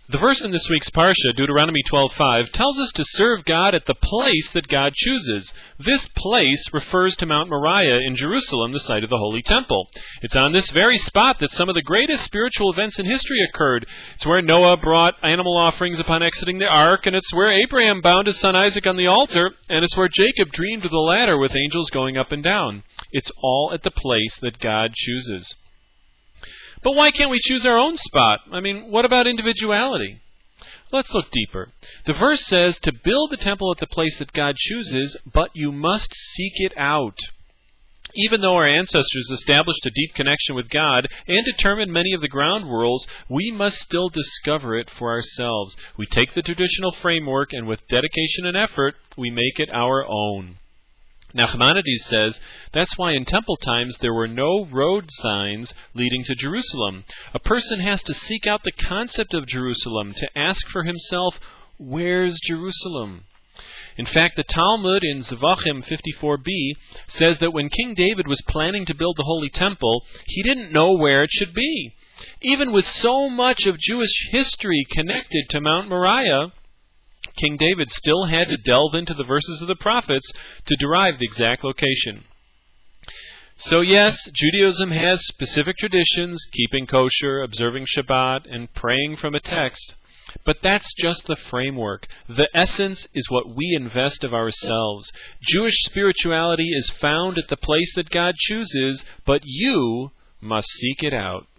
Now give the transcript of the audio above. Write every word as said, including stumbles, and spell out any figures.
The verse in this week's Parsha, Deuteronomy twelve five, tells us to serve God at the place that God chooses. This place refers to Mount Moriah in Jerusalem, the site of the Holy Temple. It's on this very spot that some of the greatest spiritual events in history occurred. It's where Noah brought animal offerings upon exiting the ark, and it's where Abraham bound his son Isaac on the altar, and it's where Jacob dreamed of the ladder with angels going up and down. It's all at the place that God chooses. But why can't we choose our own spot? I mean, what about individuality? Let's look deeper. The verse says to build the temple at the place that God chooses, but you must seek it out. Even though our ancestors established a deep connection with God and determined many of the ground rules, we must still discover it for ourselves. We take the traditional framework, and with dedication and effort, we make it our own. Nachmanides says, that's why in temple times there were no road signs leading to Jerusalem. A person has to seek out the concept of Jerusalem, to ask for himself, where's Jerusalem? In fact, the Talmud in Zvachim fifty-four b says that when King David was planning to build the Holy Temple, he didn't know where it should be. Even with so much of Jewish history connected to Mount Moriah, King David still had to delve into the verses of the prophets to derive the exact location. So yes, Judaism has specific traditions, keeping kosher, observing Shabbat, and praying from a text. But that's just the framework. The essence is what we invest of ourselves. Jewish spirituality is found at the place that God chooses, but you must seek it out.